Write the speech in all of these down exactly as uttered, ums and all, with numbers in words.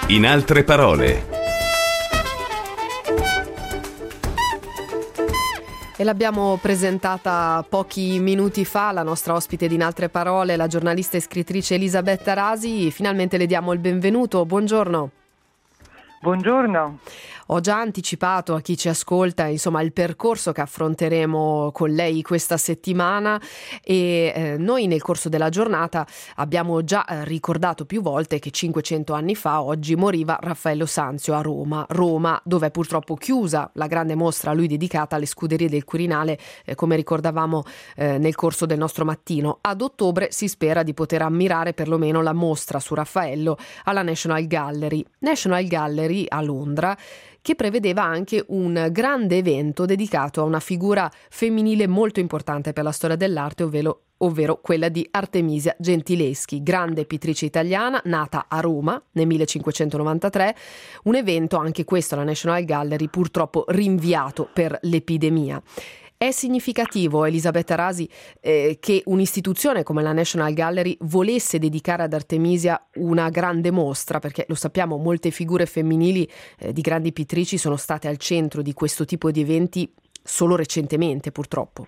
In altre parole. E l'abbiamo presentata pochi minuti fa, la nostra ospite di In altre parole, la giornalista e scrittrice Elisabetta Rasi. Finalmente le diamo il benvenuto. Buongiorno. Buongiorno. Ho già anticipato a chi ci ascolta, insomma, il percorso che affronteremo con lei questa settimana e eh, noi nel corso della giornata abbiamo già eh, ricordato più volte che cinquecento anni fa oggi moriva Raffaello Sanzio a Roma, Roma dove è purtroppo chiusa la grande mostra a lui dedicata alle scuderie del Quirinale, eh, come ricordavamo eh, nel corso del nostro mattino. Ad ottobre si spera di poter ammirare perlomeno la mostra su Raffaello alla National Gallery. National Gallery a Londra, che prevedeva anche un grande evento dedicato a una figura femminile molto importante per la storia dell'arte, ovvero, ovvero quella di Artemisia Gentileschi, grande pittrice italiana nata a Roma nel millecinquecentonovantatré, un evento anche questo alla National Gallery purtroppo rinviato per l'epidemia. È significativo, Elisabetta Rasi, eh, che un'istituzione come la National Gallery volesse dedicare ad Artemisia una grande mostra, perché lo sappiamo, molte figure femminili eh, di grandi pittrici sono state al centro di questo tipo di eventi solo recentemente, purtroppo.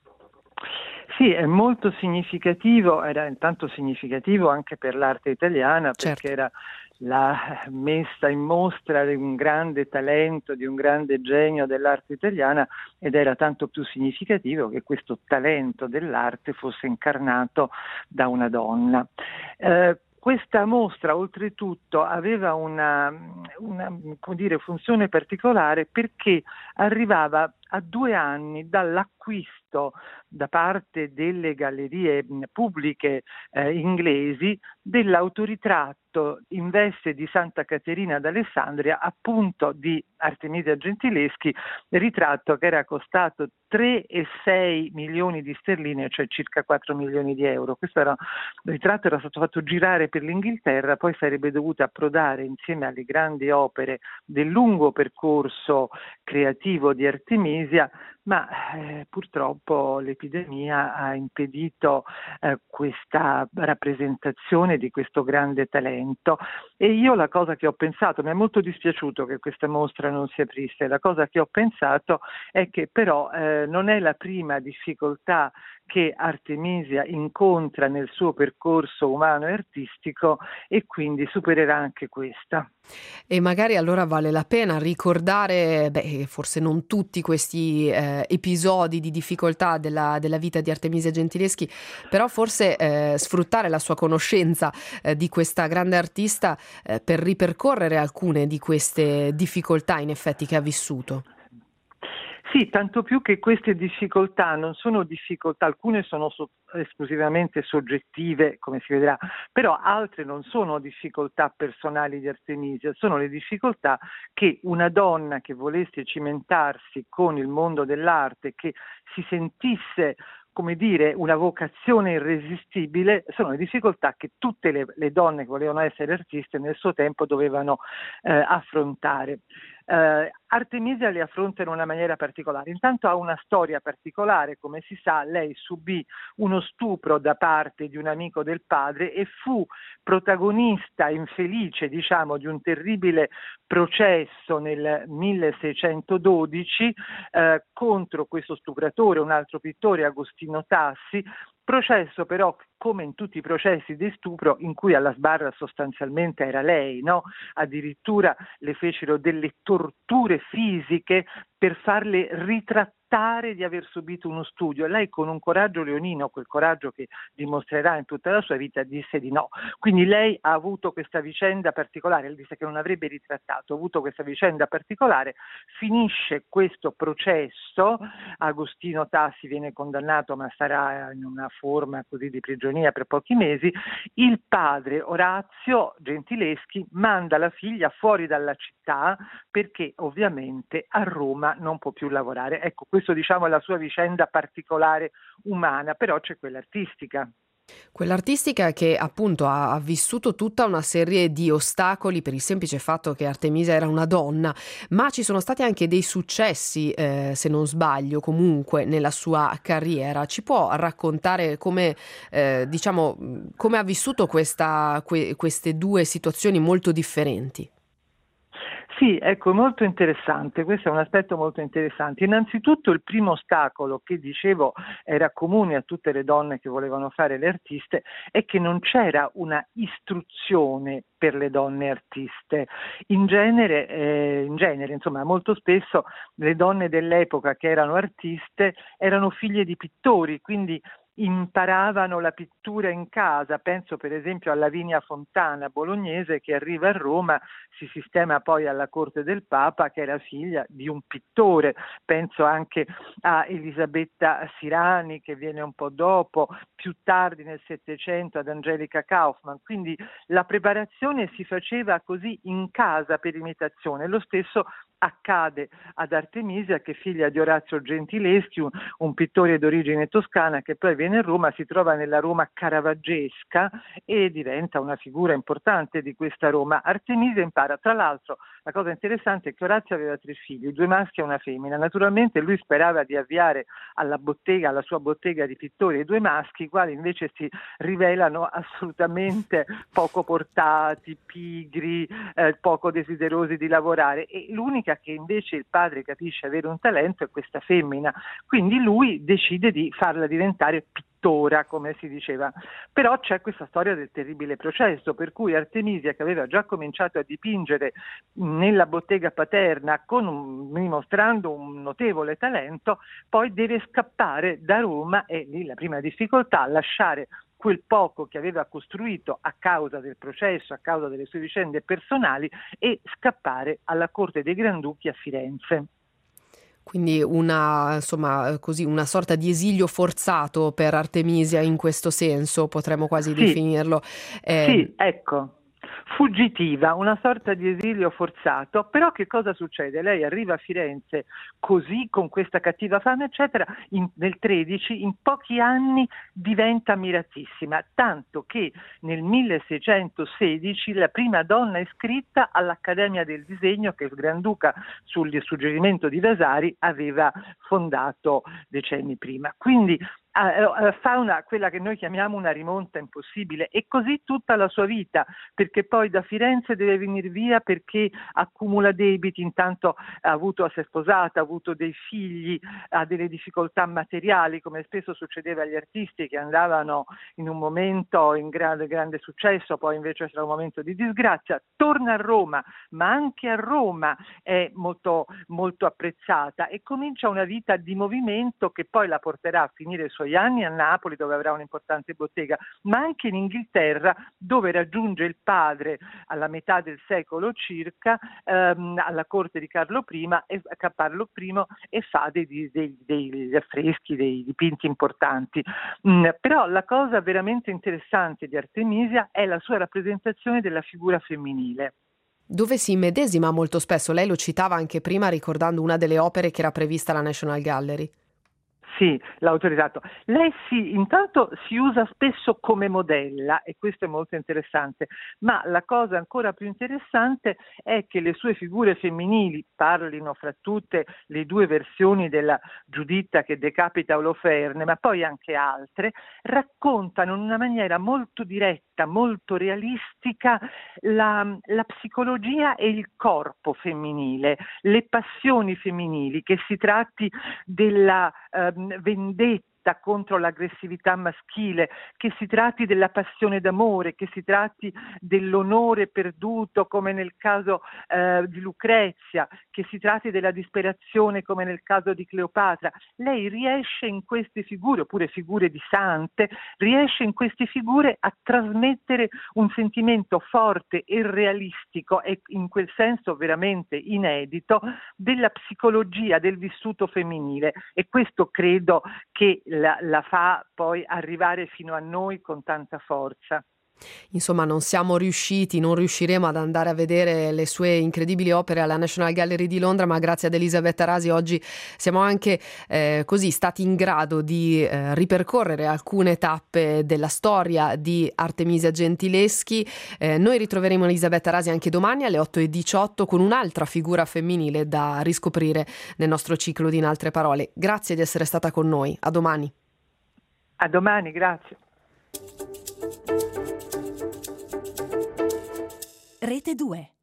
Sì, è molto significativo, era intanto significativo anche per l'arte italiana, perché Certo. era la messa in mostra di un grande talento, di un grande genio dell'arte italiana, ed era tanto più significativo che questo talento dell'arte fosse incarnato da una donna. Eh, Questa mostra oltretutto aveva una, una come dire, funzione particolare perché arrivava a due anni dall'acquisto da parte delle gallerie pubbliche eh, inglesi dell'autoritratto in veste di Santa Caterina d'Alessandria, appunto di Artemisia Gentileschi, ritratto che era costato tre virgola sei milioni di sterline, cioè circa quattro milioni di euro. Questo era, il ritratto era stato fatto girare per l'Inghilterra, poi sarebbe dovuto approdare insieme alle grandi opere del lungo percorso creativo di Artemisia, ma eh, purtroppo l'epidemia ha impedito eh, questa rappresentazione di questo grande talento. E io la cosa che ho pensato, mi è molto dispiaciuto che questa mostra non si aprisse, la cosa che ho pensato è che però eh, non è la prima difficoltà che Artemisia incontra nel suo percorso umano e artistico, e quindi supererà anche questa. E magari allora vale la pena ricordare, beh, forse non tutti questi eh, episodi di difficoltà della, della vita di Artemisia Gentileschi, però forse eh, sfruttare la sua conoscenza eh, di questa grande artista eh, per ripercorrere alcune di queste difficoltà in effetti che ha vissuto. Sì, tanto più che queste difficoltà non sono difficoltà, alcune sono so- esclusivamente soggettive, come si vedrà, però altre non sono difficoltà personali di Artemisia, sono le difficoltà che una donna che volesse cimentarsi con il mondo dell'arte, che si sentisse, come dire, una vocazione irresistibile, sono le difficoltà che tutte le, le donne che volevano essere artiste nel suo tempo dovevano eh, affrontare. Uh, Artemisia le affronta in una maniera particolare. Intanto ha una storia particolare, come si sa, lei subì uno stupro da parte di un amico del padre e fu protagonista infelice, diciamo, di un terribile processo nel milleseicentododici uh, contro questo stupratore, un altro pittore, Agostino Tassi. Processo però, come in tutti i processi di stupro, in cui alla sbarra sostanzialmente era lei, no? Addirittura le fecero delle torture fisiche per farle ritrattare di aver subito uno studio. Lei, con un coraggio leonino, quel coraggio che dimostrerà in tutta la sua vita, disse di no. Quindi lei ha avuto questa vicenda particolare, disse che non avrebbe ritrattato, ha avuto questa vicenda particolare, finisce questo processo, Agostino Tassi viene condannato ma sarà in una forma così di prigionia per pochi mesi, il padre Orazio Gentileschi manda la figlia fuori dalla città perché ovviamente a Roma non può più lavorare. Ecco, questo diciamo è la sua vicenda particolare umana, però c'è quella artistica. Quell'artistica che appunto ha ha vissuto tutta una serie di ostacoli per il semplice fatto che Artemisia era una donna, ma ci sono stati anche dei successi, eh, se non sbaglio, comunque nella sua carriera. Ci può raccontare come, eh, diciamo, mh, come ha vissuto questa, que- queste due situazioni molto differenti? Sì, ecco, molto interessante, questo è un aspetto molto interessante. Innanzitutto il primo ostacolo che dicevo era comune a tutte le donne che volevano fare le artiste è che non c'era una istruzione per le donne artiste. In genere, eh, in genere, insomma, molto spesso le donne dell'epoca che erano artiste erano figlie di pittori, quindi imparavano la pittura in casa. Penso per esempio a Lavinia Fontana, bolognese, che arriva a Roma, si sistema poi alla corte del Papa, che era figlia di un pittore. Penso anche a Elisabetta Sirani, che viene un po' dopo, più tardi nel Settecento ad Angelica Kaufmann. Quindi la preparazione si faceva così in casa per imitazione. Lo stesso accade ad Artemisia, che è figlia di Orazio Gentileschi, un, un pittore d'origine toscana che poi viene a Roma, si trova nella Roma caravaggesca e diventa una figura importante di questa Roma. Artemisia impara, tra l'altro, la cosa interessante è che Orazio aveva tre figli, due maschi e una femmina. Naturalmente lui sperava di avviare alla bottega, alla sua bottega di pittori, due maschi, i quali invece si rivelano assolutamente poco portati, pigri, eh, poco desiderosi di lavorare, e l'unica che invece il padre capisce avere un talento è questa femmina. Quindi lui decide di farla diventare pittora, come si diceva. Però c'è questa storia del terribile processo, per cui Artemisia, che aveva già cominciato a dipingere nella bottega paterna con un, dimostrando un notevole talento, poi deve scappare da Roma, e lì la prima difficoltà, lasciare quel poco che aveva costruito a causa del processo, a causa delle sue vicende personali, e scappare alla corte dei Granduchi a Firenze. Quindi una, insomma, così, una sorta di esilio forzato per Artemisia in questo senso, potremmo quasi Sì, definirlo. sì, Eh, ecco. Fuggitiva, una sorta di esilio forzato. Però che cosa succede? Lei arriva a Firenze così, con questa cattiva fama, eccetera, in, nel tredici, in pochi anni diventa ammiratissima, tanto che nel milleseicentosedici la prima donna iscritta all'Accademia del Disegno, che il Granduca, sul suggerimento di Vasari, aveva fondato decenni prima. Quindi Uh, fa una, quella che noi chiamiamo una rimonta impossibile, e così tutta la sua vita, perché poi da Firenze deve venire via perché accumula debiti, intanto ha avuto, si è sposata, ha avuto dei figli, ha delle difficoltà materiali, come spesso succedeva agli artisti che andavano in un momento in grande, grande successo, poi invece sarà un momento di disgrazia. Torna a Roma, ma anche a Roma è molto, molto apprezzata, e comincia una vita di movimento che poi la porterà a finire i suoi anni a Napoli, dove avrà un'importante bottega, ma anche in Inghilterra, dove raggiunge il padre alla metà del secolo circa, ehm, alla corte di Carlo I, e, Carlo I, e fa dei, dei, degli affreschi, dei dipinti importanti. Mm, però la cosa veramente interessante di Artemisia è la sua rappresentazione della figura femminile. Dove si immedesima molto spesso, lei lo citava anche prima ricordando una delle opere che era prevista alla National Gallery. Sì, l'ha autorizzato. Lei sì, intanto si usa spesso come modella, e questo è molto interessante, ma la cosa ancora più interessante è che le sue figure femminili, parlino fra tutte le due versioni della Giuditta che decapita Oloferne, ma poi anche altre, raccontano in una maniera molto diretta, molto realistica, la, la psicologia e il corpo femminile, le passioni femminili, che si tratti della ehm, vendetta contro l'aggressività maschile, che si tratti della passione d'amore, che si tratti dell'onore perduto come nel caso eh, di Lucrezia, che si tratti della disperazione come nel caso di Cleopatra. Lei riesce in queste figure, oppure figure di sante, riesce in queste figure a trasmettere un sentimento forte e realistico, e in quel senso veramente inedito, della psicologia del vissuto femminile, e questo credo che la, la fa poi arrivare fino a noi con tanta forza. Insomma, non siamo riusciti, non riusciremo ad andare a vedere le sue incredibili opere alla National Gallery di Londra, ma grazie ad Elisabetta Rasi oggi siamo anche eh, così stati in grado di eh, ripercorrere alcune tappe della storia di Artemisia Gentileschi. Eh, noi ritroveremo Elisabetta Rasi anche domani alle otto e diciotto con un'altra figura femminile da riscoprire nel nostro ciclo di In altre parole. Grazie di essere stata con noi. A domani. A domani, grazie. Rete due.